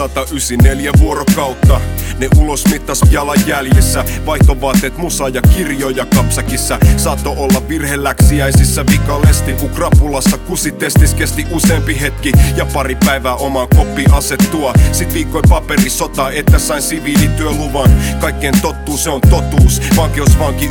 194 vuorokautta. Ne ulos mittas jalanjäljissä. Vaihtovaatteet, musa ja kirjoja kapsakissa. Saattoi olla virheläksiäisissä vikalesti, kun krapulassa kusitestis kesti useampi hetki ja pari päivää omaan koppi asettua. Sit viikkoin paperisota, että sain siviilityöluvan. Kaikkeen tottuu, se on totuus. Vankeusvanki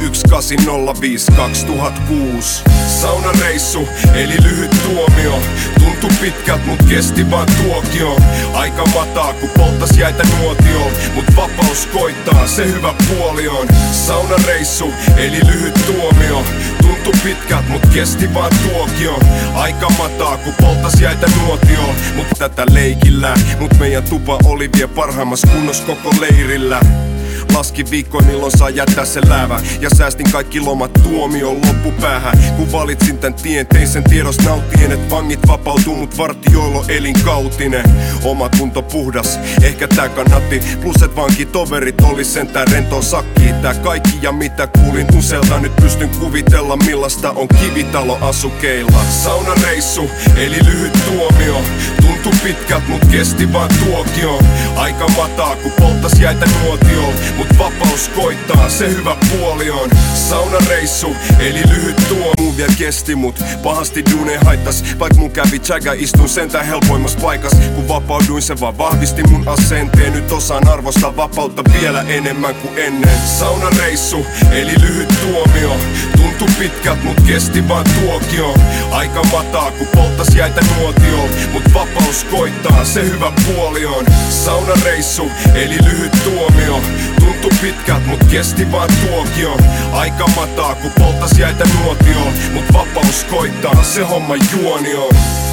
1805-2006. Saunareissu, eli lyhyt tuomio. Tuntui pitkältä, mut kesti vaan tuokio. Aika mataa, kun polttas jäitä nuotioon. Mut vapaus koittaa, se hyvä puoli on. Saunareissu, eli lyhyt tuomio. Tuntui pitkältä, mut kesti vaan tuokio. Aika mataa, kun polttas jäitä nuotioon. Mut tätä leikillä, mut meidän tupa oli vielä parhaimmassa kunnossa koko leirillä. Laskin viikkoin milloin saa jättää se läävä. Ja säästin kaikki lomat tuomion loppupäähän. Kun valitsin tän tien, tein sen tiedos nauttien, et vangit vapautuu, mut vartioilo elinkautinen. Oma kunto puhdas, ehkä tää kannatti. Plus et vankitoverit olis sentään rentoon sakkiin. Tää kaikki ja mitä kuulin usealta, nyt pystyn kuvitella millaista on kivitalo asukeilla. Saunareissu, eli lyhyt tuomio. Tuntui pitkältä, mut kesti vaan tuokio. Aika mataa, kun polttas jäitä nuotioon. Mut vapaus koittaa, se hyvä puoli on. Saunareissu, eli lyhyt tuo. Mun vielä kesti, mut pahasti duune haittas. Vaik mun kävi tsägä, istun sentään helpoimmassa paikas. Kun vapauduin, se vaan vahvisti mun asenteen. Nyt osaan arvostaa vapautta vielä enemmän kuin ennen. Saunareissu, eli lyhyt tuomio. Tuntui pitkältä, mut kesti vaan tuokio. Aika mataa, kun polttas jäitä nuotioon. Mut vapaus koittaa, se hyvä puoli on. Saunareissu, eli lyhyt tuomio. Tuntui pitkältä, mut kesti vaan tuokio. Aika mataa, kun polttas jäitä nuotioon. Mut vapaus koittaa, se homma juoni on.